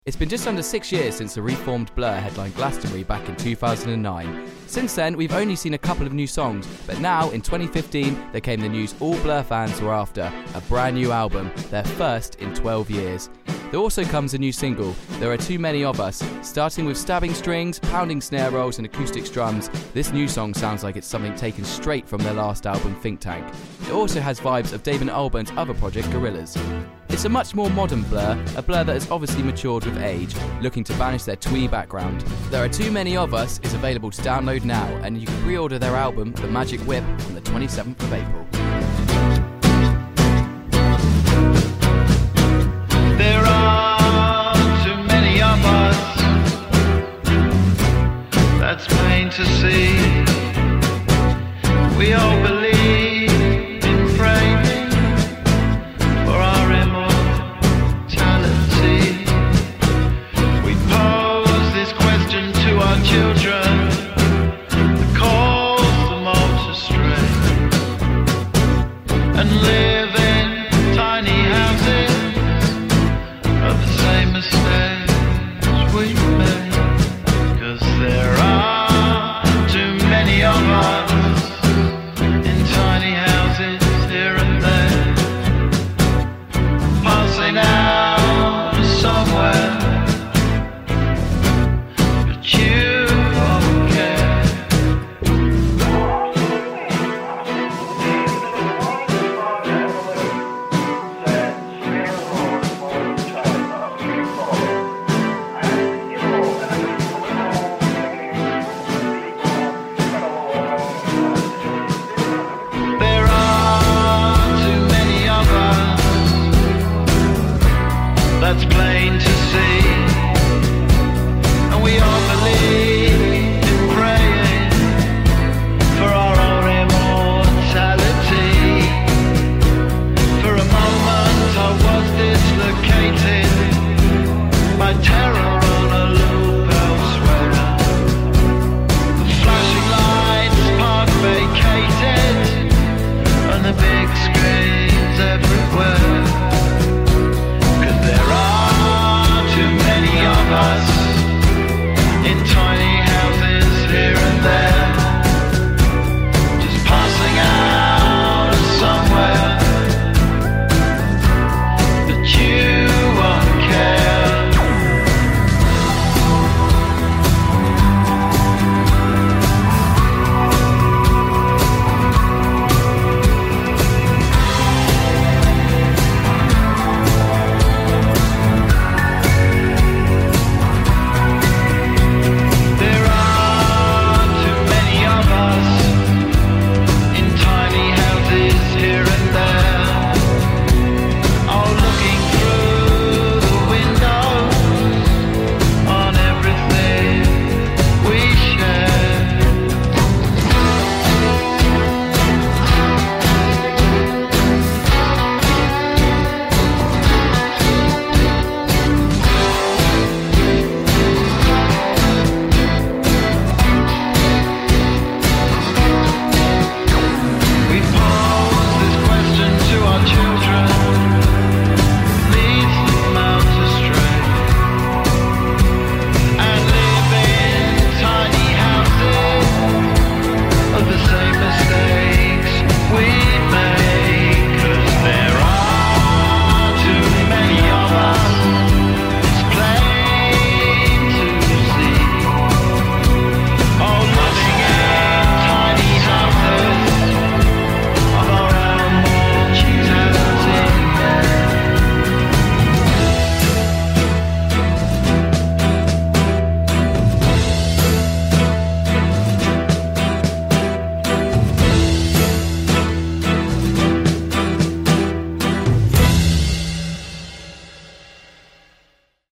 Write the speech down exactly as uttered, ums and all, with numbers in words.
It's been just under six years since the reformed Blur headlined Glastonbury back in two thousand nine. Since then, we've only seen a couple of new songs, but now, in twenty fifteen, there came the news all Blur fans were after, a brand new album, their first in twelve years. There also comes a new single, There Are Too Many of Us. Starting with stabbing strings, pounding snare rolls and acoustic drums, this new song sounds like it's something taken straight from their last album, Think Tank. It also has vibes of David Albarn's other project, Gorillaz. It's a much more modern Blur, a Blur that has obviously matured with age, looking to banish their twee background. There Are Too Many of Us is available to download now, and you can pre-order their album, The Magic Whip, on the twenty-seventh of April. There are too many of us, that's plain to see. We all believe in framing for our immortality. We pose this question to our children that calls them all to stray and live in tiny houses of the same mistakes we made, 'cause there are too many of us in tiny houses here and there, passing out somewhere